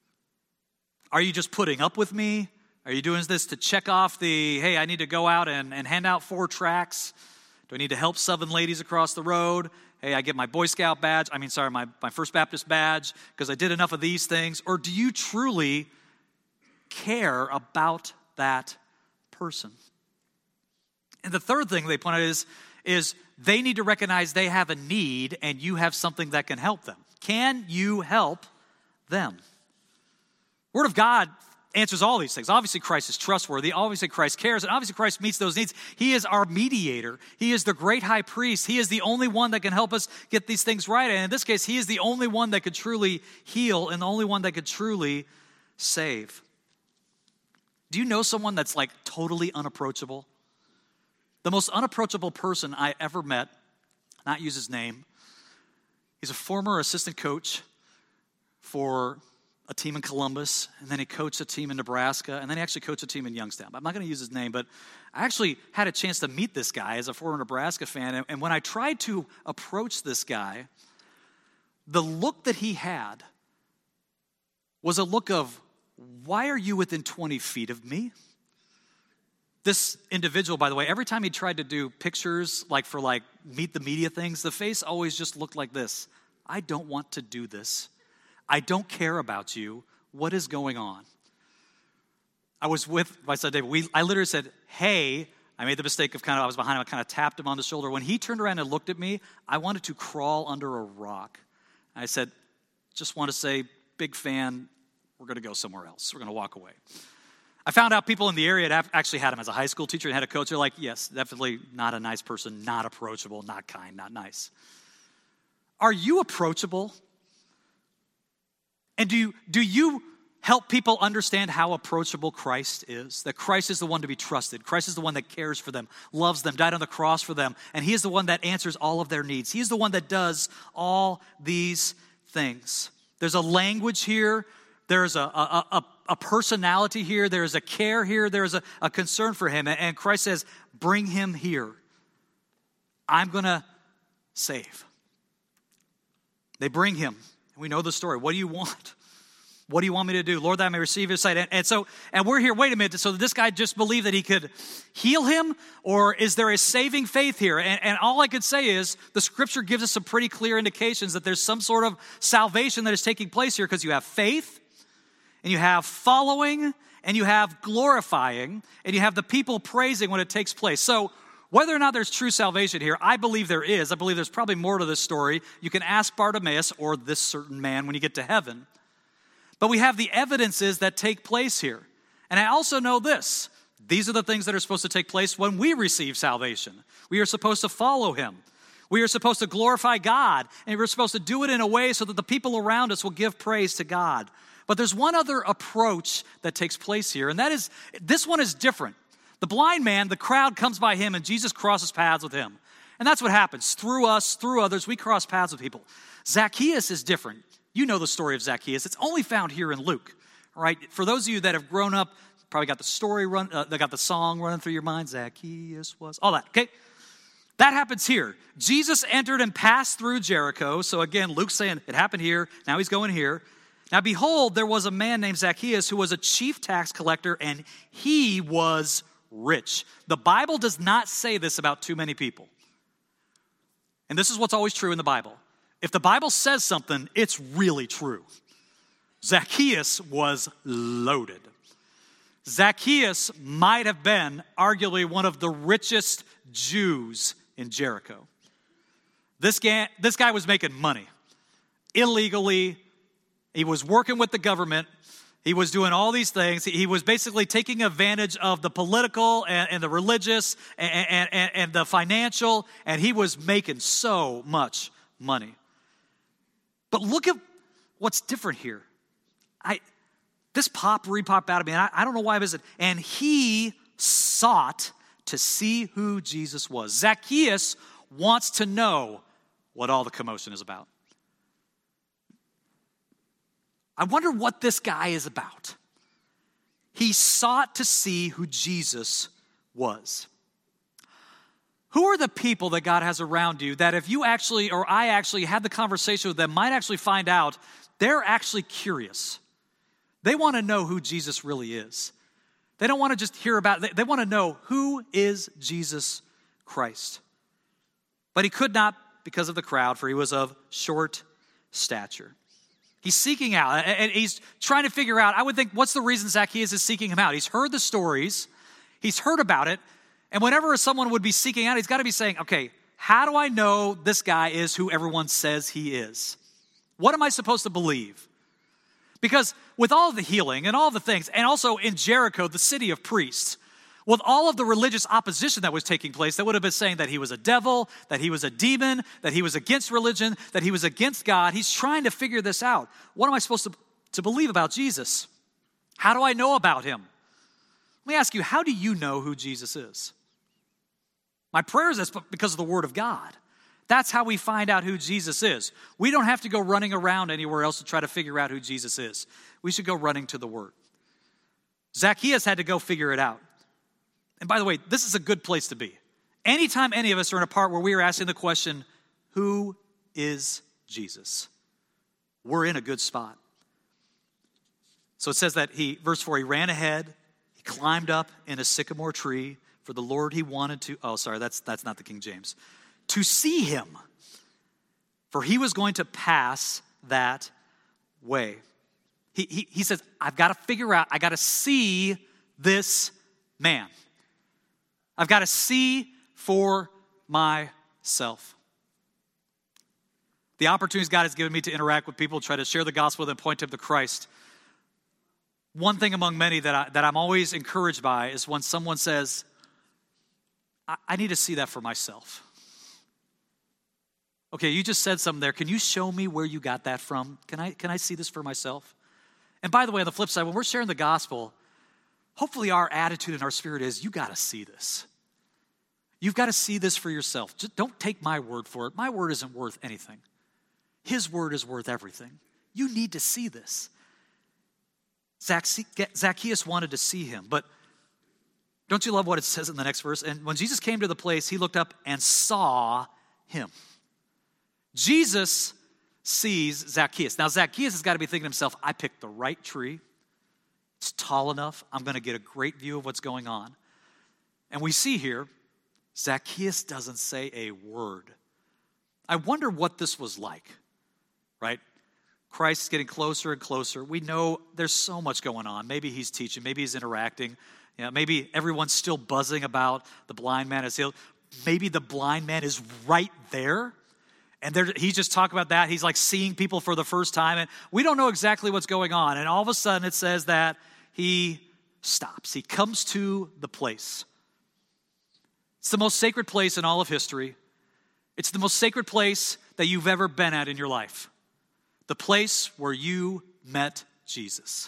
Are you just putting up with me? Are you doing this to check off the, hey, I need to go out and, and hand out four tracts? Do I need to help seven ladies across the road? Hey, I get my Boy Scout badge, I mean, sorry, my, my First Baptist badge because I did enough of these things? Or do you truly care about that person? And the third thing they point out is, is they need to recognize they have a need and you have something that can help them. Can you help them? Word of God answers all these things. Obviously, Christ is trustworthy. Obviously, Christ cares. And obviously, Christ meets those needs. He is our mediator. He is the great high priest. He is the only one that can help us get these things right. And in this case, he is the only one that could truly heal and the only one that could truly save. Do you know someone that's like totally unapproachable? The most unapproachable person I ever met, not use his name, he's a former assistant coach for a team in Columbus, and then he coached a team in Nebraska, and then he actually coached a team in Youngstown. I'm not going to use his name, but I actually had a chance to meet this guy as a former Nebraska fan, and when I tried to approach this guy, the look that he had was a look of, why are you within twenty feet of me? This individual, by the way, every time he tried to do pictures, like for like meet the media things, the face always just looked like this. I don't want to do this. I don't care about you. What is going on? I was with my son David. We, I literally said, hey, I made the mistake of kind of, I was behind him, I kind of tapped him on the shoulder. When he turned around and looked at me, I wanted to crawl under a rock. I said, just want to say, big fan, we're going to go somewhere else. We're going to walk away. I found out people in the area had actually had him as a high school teacher and had a coach. They're like, yes, definitely not a nice person, not approachable, not kind, not nice. Are you approachable? And do you, do you help people understand how approachable Christ is? That Christ is the one to be trusted. Christ is the one that cares for them, loves them, died on the cross for them, and he is the one that answers all of their needs. He is the one that does all these things. There's a language here. There's a, a, a, a personality here. There's a care here. There's a, a concern for him. And Christ says, bring him here. I'm going to save. They bring him. We know the story. What do you want? What do you want me to do? Lord, that I may receive his sight. And, and so, and we're here, wait a minute. So this guy just believed that he could heal him? Or is there a saving faith here? And, and all I could say is the scripture gives us some pretty clear indications that there's some sort of salvation that is taking place here because you have faith, and you have following, and you have glorifying, and you have the people praising when it takes place. So whether or not there's true salvation here, I believe there is. I believe there's probably more to this story. You can ask Bartimaeus or this certain man when you get to heaven. But we have the evidences that take place here. And I also know this. These are the things that are supposed to take place when we receive salvation. We are supposed to follow him. We are supposed to glorify God. And we're supposed to do it in a way so that the people around us will give praise to God. But there's one other approach that takes place here, and that is, this one is different. The blind man, the crowd comes by him, and Jesus crosses paths with him. And that's what happens. Through us, through others, we cross paths with people. Zacchaeus is different. You know the story of Zacchaeus. It's only found here in Luke. All right? For those of you that have grown up, probably got the story run, uh, they got the song running through your mind. Zacchaeus was, all that, okay? That happens here. Jesus entered and passed through Jericho. So again, Luke's saying it happened here. Now he's going here. Now behold, there was a man named Zacchaeus who was a chief tax collector, and he was rich. The Bible does not say this about too many people. And this is what's always true in the Bible. If the Bible says something, it's really true. Zacchaeus was loaded. Zacchaeus might have been arguably one of the richest Jews in Jericho. This guy, this guy was making money illegally. He was working with the government. He was doing all these things. He was basically taking advantage of the political and, and the religious and, and, and, and the financial, and he was making so much money. But look at what's different here. I This pop, re-popped out of me, and I, I don't know why I visited. And he sought to see who Jesus was. Zacchaeus wants to know what all the commotion is about. I wonder what this guy is about. He sought to see who Jesus was. Who are the people that God has around you that if you actually, or I actually had the conversation with them, might actually find out they're actually curious. They want to know who Jesus really is. They don't want to just hear about it. They want to know, who is Jesus Christ? But he could not because of the crowd, for he was of short stature. He's seeking out, and he's trying to figure out, I would think, what's the reason Zacchaeus is seeking him out? He's heard the stories, he's heard about it, and whenever someone would be seeking out, he's got to be saying, okay, how do I know this guy is who everyone says he is? What am I supposed to believe? Because with all the healing and all the things, and also in Jericho, the city of priests, with all of the religious opposition that was taking place, that would have been saying that he was a devil, that he was a demon, that he was against religion, that he was against God. He's trying to figure this out. What am I supposed to, to believe about Jesus? How do I know about him? Let me ask you, how do you know who Jesus is? My prayer is that's because of the Word of God. That's how we find out who Jesus is. We don't have to go running around anywhere else to try to figure out who Jesus is. We should go running to the Word. Zacchaeus had to go figure it out. And by the way, this is a good place to be. Anytime any of us are in a part where we are asking the question, who is Jesus? We're in a good spot. So it says that he, verse four, he ran ahead, he climbed up in a sycamore tree, for the Lord he wanted to, oh, sorry, that's, that's not the King James, to see him, for he was going to pass that way. He, he, he says, I've got to figure out, I got to see this man. I've got to see for myself. The opportunities God has given me to interact with people, try to share the gospel with them, point them to Christ. One thing among many that, I, that I'm always encouraged by is when someone says, I, I need to see that for myself. Okay, you just said something there. Can you show me where you got that from? Can I, can I see this for myself? And by the way, on the flip side, when we're sharing the gospel, hopefully our attitude and our spirit is, you got to see this. You've got to see this for yourself. Just don't take my word for it. My word isn't worth anything. His word is worth everything. You need to see this. Zacchaeus wanted to see him, but don't you love what it says in the next verse? And when Jesus came to the place, he looked up and saw him. Jesus sees Zacchaeus. Now, Zacchaeus has got to be thinking to himself, I picked the right tree. It's tall enough. I'm going to get a great view of what's going on. And we see here, Zacchaeus doesn't say a word. I wonder what this was like, right? Christ is getting closer and closer. We know there's so much going on. Maybe he's teaching. Maybe he's interacting. You know, maybe everyone's still buzzing about the blind man is healed. Maybe the blind man is right there. And he's just talking about that. He's like seeing people for the first time. And we don't know exactly what's going on. And all of a sudden it says that he stops. He comes to the place. It's the most sacred place in all of history. It's the most sacred place that you've ever been at in your life. The place where you met Jesus.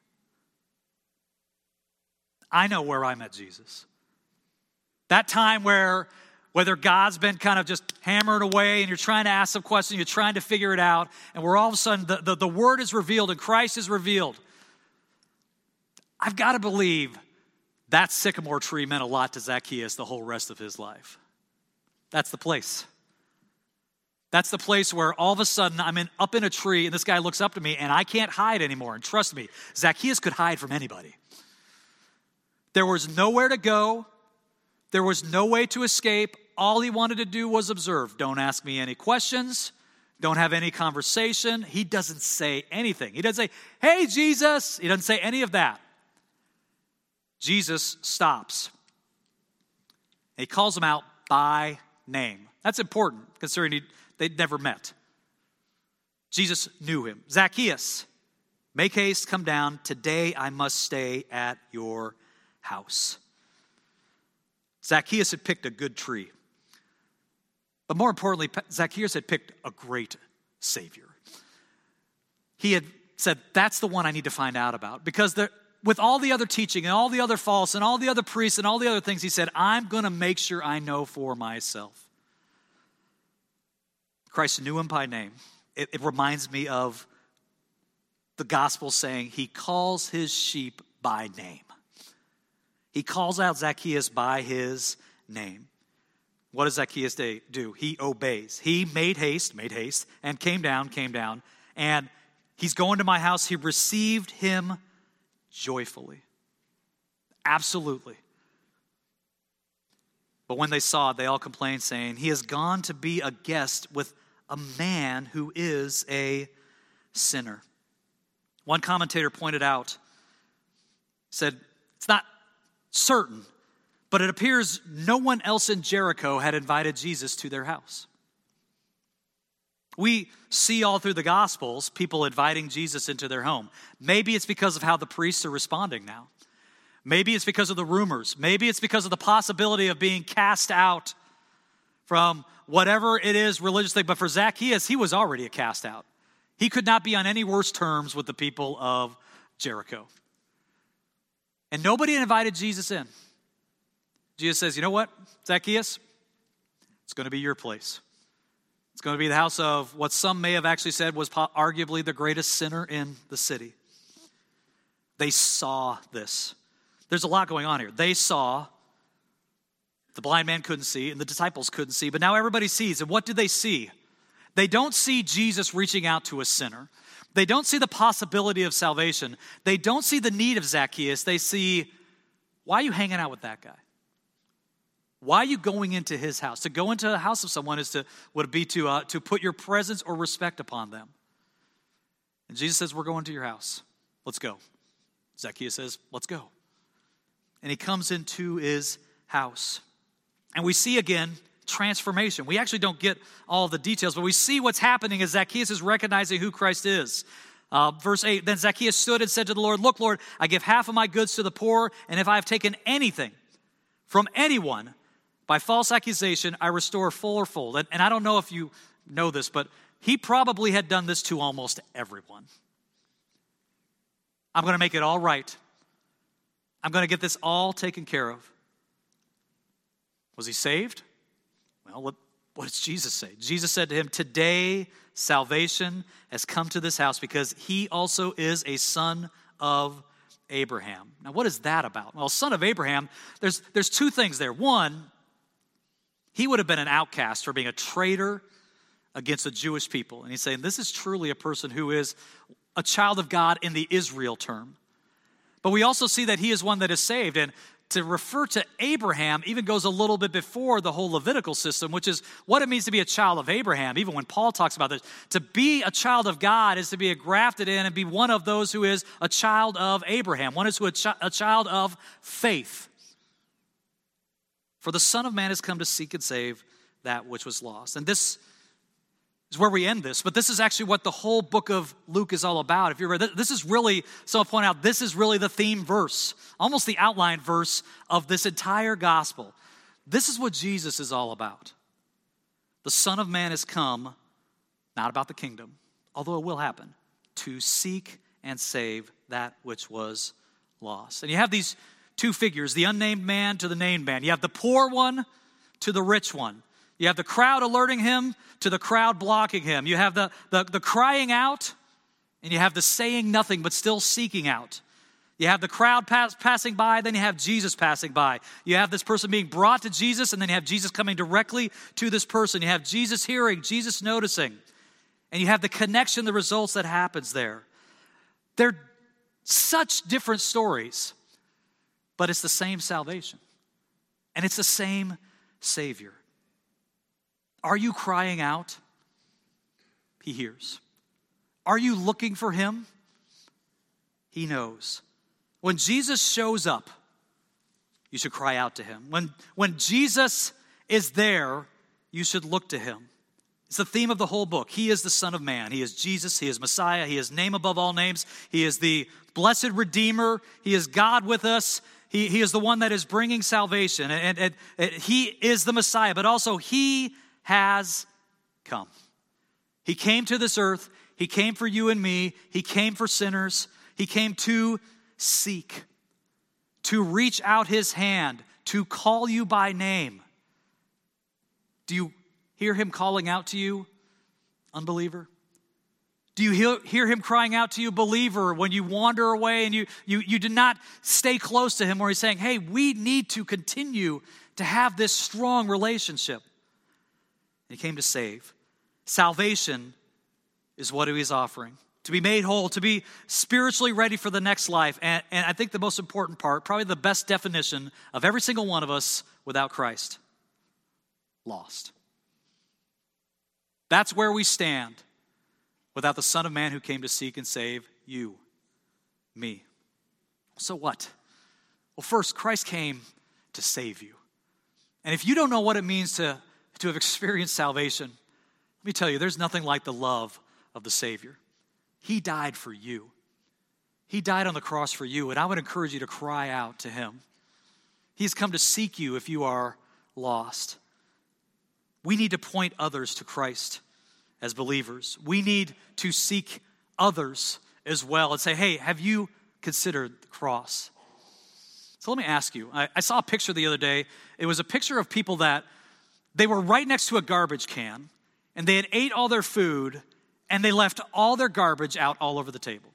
I know where I met Jesus. That time where whether God's been kind of just hammering away and you're trying to ask some questions, you're trying to figure it out, and where all of a sudden the, the, the word is revealed and Christ is revealed. I've got to believe that sycamore tree meant a lot to Zacchaeus the whole rest of his life. That's the place. That's the place where all of a sudden I'm in, up in a tree and this guy looks up to me and I can't hide anymore. And trust me, Zacchaeus could hide from anybody. There was nowhere to go. There was no way to escape. All he wanted to do was observe. Don't ask me any questions. Don't have any conversation. He doesn't say anything. He doesn't say, hey, Jesus. He doesn't say any of that. Jesus stops. He calls him out by name. That's important considering he, they'd never met. Jesus knew him. Zacchaeus, Make haste, come down. Today I must stay at your house. Zacchaeus had picked a good tree. But more importantly, Zacchaeus had picked a great Savior. He had said, that's the one I need to find out about. Because there, with all the other teaching and all the other false and all the other priests and all the other things, he said, I'm going to make sure I know for myself. Christ knew him by name. It, it reminds me of the gospel saying he calls his sheep by name. He calls out Zacchaeus by his name. What does Zacchaeus do? He obeys. He made haste, made haste, and came down, came down, and he's going to my house. He received him joyfully. Absolutely. But when they saw it, they all complained, saying, he has gone to be a guest with a man who is a sinner. One commentator pointed out, said, it's not certain, but it appears no one else in Jericho had invited Jesus to their house. We see all through the Gospels people inviting Jesus into their home. Maybe it's because of how the priests are responding now. Maybe it's because of the rumors. Maybe it's because of the possibility of being cast out from whatever it is religiously. But for Zacchaeus, he was already a cast out. He could not be on any worse terms with the people of Jericho. And nobody invited Jesus in. Jesus says, you know what, Zacchaeus? It's going to be your place. It's going to be the house of what some may have actually said was arguably the greatest sinner in the city. They saw this. There's a lot going on here. They saw, the blind man couldn't see, and the disciples couldn't see, but now everybody sees. And what did they see? They don't see Jesus reaching out to a sinner. They don't see the possibility of salvation. They don't see the need of Zacchaeus. They see, why are you hanging out with that guy? Why are you going into his house? To go into the house of someone is to would be to uh, to put your presence or respect upon them. And Jesus says, we're going to your house. Let's go. Zacchaeus says, let's go. And he comes into his house. And we see again transformation. We actually don't get all the details, but we see what's happening as Zacchaeus is recognizing who Christ is. Uh, verse eight, then Zacchaeus stood and said to the Lord, look, Lord, I give half of my goods to the poor, and if I have taken anything from anyone by false accusation, I restore full or full. And, and I don't know if you know this, but he probably had done this to almost everyone. I'm going to make it all right. I'm going to get this all taken care of. Was he saved? Well, what, what does Jesus say? Jesus said to him, today salvation has come to this house because he also is a son of Abraham. Now, what is that about? Well, son of Abraham, there's, there's two things there. One, he would have been an outcast for being a traitor against the Jewish people. And he's saying this is truly a person who is a child of God in the Israel term. But we also see that he is one that is saved. And to refer to Abraham even goes a little bit before the whole Levitical system, which is what it means to be a child of Abraham. Even when Paul talks about this, to be a child of God is to be grafted in and be one of those who is a child of Abraham. One is who a, chi- a child of faith. For the Son of Man has come to seek and save that which was lost. And this is where we end this, but this is actually what the whole book of Luke is all about. If you read, this is really, someone point out, this is really the theme verse, almost the outline verse of this entire gospel. This is what Jesus is all about. The Son of Man has come, not about the kingdom, although it will happen, to seek and save that which was lost. And you have these two figures, the unnamed man to the named man. You have the poor one to the rich one. You have the crowd alerting him to the crowd blocking him. You have the, the, the crying out, and you have the saying nothing but still seeking out. You have the crowd pass, passing by, then you have Jesus passing by. You have this person being brought to Jesus, and then you have Jesus coming directly to this person. You have Jesus hearing, Jesus noticing. And you have the connection, the results that happens there. They're such different stories, but it's the same salvation. And it's the same Savior. Are you crying out? He hears. Are you looking for him? He knows. When Jesus shows up, you should cry out to him. When, when Jesus is there, you should look to him. It's the theme of the whole book. He is the Son of Man. He is Jesus. He is Messiah. He is name above all names. He is the blessed Redeemer. He is God with us. He, he is the one that is bringing salvation. And, and, and he is the Messiah, but also he has come. He came to this earth. He came for you and me. He came for sinners. He came to seek, to reach out his hand, to call you by name. Do you hear him calling out to you, unbeliever? Do you hear him crying out to you, believer, when you wander away and you, you, you do not stay close to him, where he's saying, hey, we need to continue to have this strong relationship? He came to save. Salvation is what he is offering. To be made whole, to be spiritually ready for the next life. And, and I think the most important part, probably the best definition of every single one of us without Christ: lost. That's where we stand without the Son of Man who came to seek and save you, me. So what? Well, first, Christ came to save you. And if you don't know what it means to, to have experienced salvation, let me tell you, there's nothing like the love of the Savior. He died for you. He died on the cross for you, and I would encourage you to cry out to him. He's come to seek you if you are lost. We need to point others to Christ as believers. We need to seek others as well and say, hey, have you considered the cross? So let me ask you, I, I saw a picture the other day. It was a picture of people that they were right next to a garbage can, and they had ate all their food, and they left all their garbage out all over the table.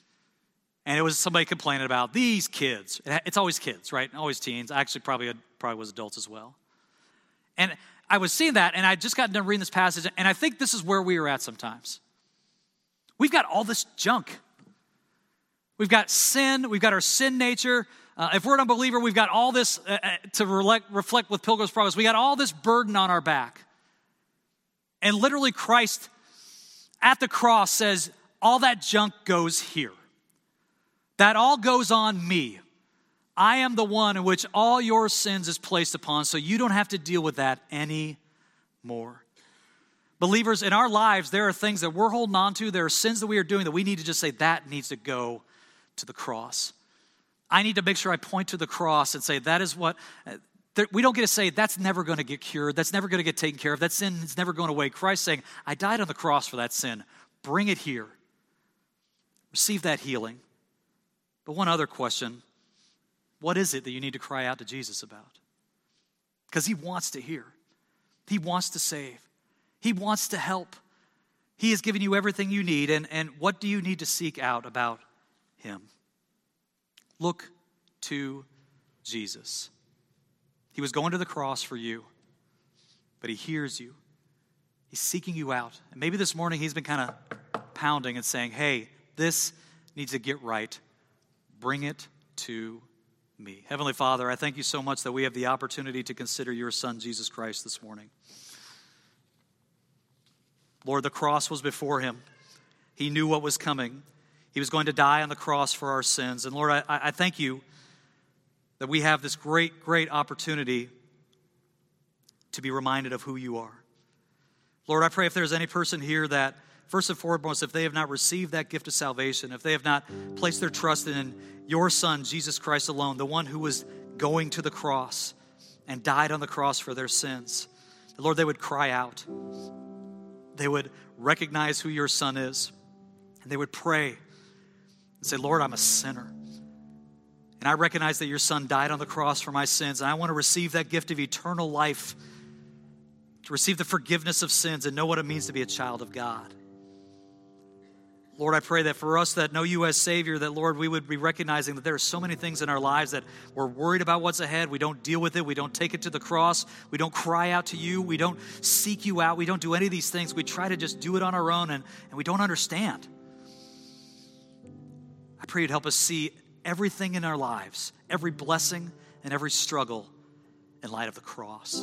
And it was somebody complaining about these kids. It's always kids, right? Always teens. Actually, probably probably was adults as well. And I was seeing that, and I just got done reading this passage, and I think this is where we are at sometimes. We've got all this junk. We've got sin. We've got our sin nature. Uh, if we're an unbeliever, we've got all this uh, to reflect, reflect with Pilgrim's Progress. We got all this burden on our back. And literally Christ at the cross says, all that junk goes here. That all goes on me. I am the one in which all your sins is placed upon, so you don't have to deal with that anymore. Believers, in our lives, there are things that we're holding on to. There are sins that we are doing that we need to just say, that needs to go to the cross. I need to make sure I point to the cross and say, that is what... We don't get to say, that's never going to get cured. That's never going to get taken care of. That sin is never going away. Christ saying, I died on the cross for that sin. Bring it here. Receive that healing. But one other question. What is it that you need to cry out to Jesus about? Because he wants to hear. He wants to save. He wants to help. He has given you everything you need. And, and what do you need to seek out about him? Look to Jesus. He was going to the cross for you, but he hears you. He's seeking you out. And maybe this morning he's been kind of pounding and saying, hey, this needs to get right. Bring it to me. Heavenly Father, I thank you so much that we have the opportunity to consider your Son, Jesus Christ, this morning. Lord, the cross was before him. He knew what was coming. He was going to die on the cross for our sins. And Lord, I, I thank you that we have this great, great opportunity to be reminded of who you are. Lord, I pray if there's any person here that, first and foremost, if they have not received that gift of salvation, if they have not placed their trust in your Son, Jesus Christ alone, the one who was going to the cross and died on the cross for their sins, that, Lord, they would cry out. They would recognize who your Son is, and they would pray and say, Lord, I'm a sinner. And I recognize that your Son died on the cross for my sins, and I want to receive that gift of eternal life, to receive the forgiveness of sins and know what it means to be a child of God. Lord, I pray that for us that know you as Savior, that, Lord, we would be recognizing that there are so many things in our lives that we're worried about what's ahead. We don't deal with it. We don't take it to the cross. We don't cry out to you. We don't seek you out. We don't do any of these things. We try to just do it on our own, and, and we don't understand. I pray you'd help us see everything in our lives, every blessing and every struggle in light of the cross.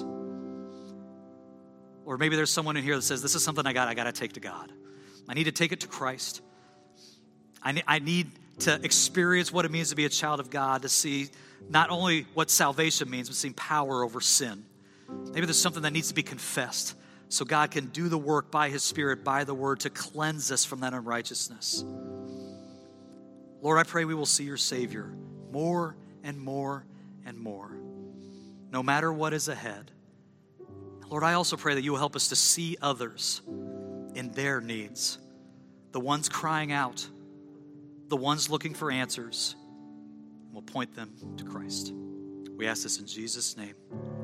Or maybe there's someone in here that says, this is something I got, I got to take to God. I need to take it to Christ. I need, I need to experience what it means to be a child of God, to see not only what salvation means, but seeing power over sin. Maybe there's something that needs to be confessed. so God can do the work by his Spirit, by the word, to cleanse us from that unrighteousness. Lord, I pray we will see your Savior more and more and more, no matter what is ahead. Lord, I also pray that you will help us to see others in their needs, the ones crying out, the ones looking for answers. We'll point them to Christ. We ask this in Jesus' name.